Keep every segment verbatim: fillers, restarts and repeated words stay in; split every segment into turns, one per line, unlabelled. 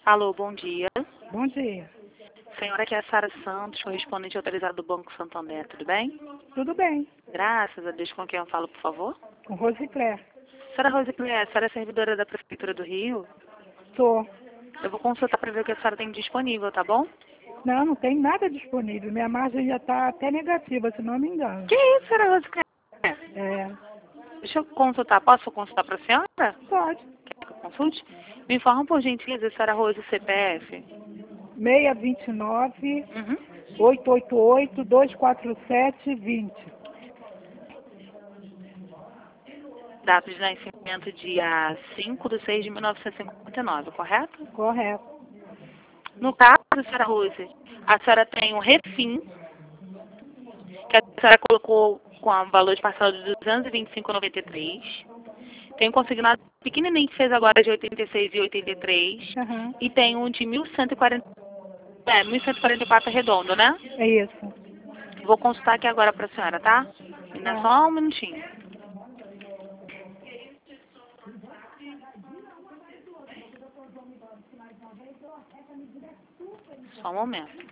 Alô, bom dia.
Bom dia.
Senhora, aqui é a Sara Santos, correspondente autorizada do Banco Santander, tudo bem?
Tudo bem.
Graças a Deus, com quem eu falo, por favor?
Com Rosicler.
Senhora Rosicléia, a senhora é servidora da Prefeitura do Rio?
Tô.
Eu vou consultar para ver o que a senhora tem disponível, tá bom?
Não, não tem nada disponível. Minha margem já está até negativa, se não me engano.
Que isso, senhora Rosicléia?
É,
Deixa eu consultar, posso consultar para a senhora?
pode.
Quer que eu consulte? Me informa, por gentileza, senhora Rose, o C P F.
seis dois nove,
Uhum.
oito oito oito, dois quatro sete, dois zero.
Data de nascimento, dia cinco de seis de mil novecentos e cinquenta e nove, correto?
Correto.
No caso, senhora Rose, a senhora tem um refim, que a senhora colocou com o valor de parcela de duzentos e vinte e cinco reais e noventa e três centavos. Tem um consignado pequenininho que fez agora de oitenta e seis reais e oitenta e três centavos.
Aham.
E tem um de mil cento e quarenta, é, mil cento e quarenta e quatro redondo, né?
É isso.
Vou consultar aqui agora para a senhora, tá? Ainda
Tá.
só um minutinho. Só um momento.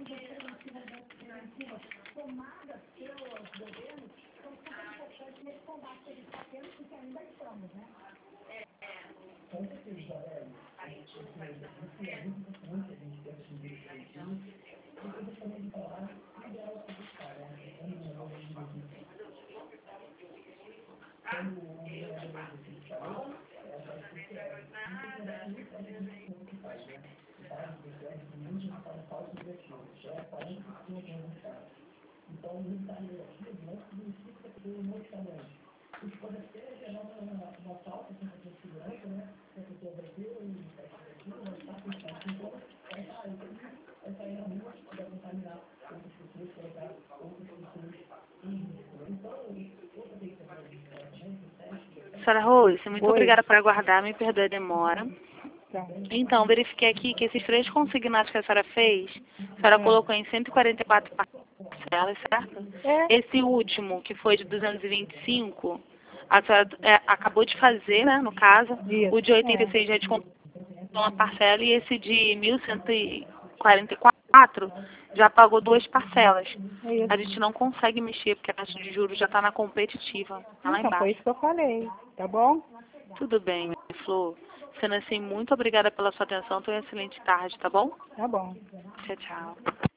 Senhora Rose, muito
Oi.
obrigada por aguardar, me perdoe a demora.
Tá.
Então, verifiquei aqui que esses três consignados que a senhora fez, a senhora
É.
colocou em cento e quarenta e quatro parcelas, certo?
É.
Esse último, que foi de duzentos e vinte e cinco, a senhora é, acabou de fazer, né, no caso. O de
Isso.
oitenta e
É.
seis já descontou uma parcela e esse de mil cento e quarenta e quatro já pagou duas parcelas.
É
A
isso.
gente não consegue mexer porque a taxa de juros já está na competitiva, tá lá
Então, foi
embaixo.
isso que eu falei. Tá bom?
Tudo bem, minha Flor. Sendo assim, muito obrigada pela sua atenção. Tenha uma excelente tarde, tá bom?
Tá bom.
Tchau, tchau.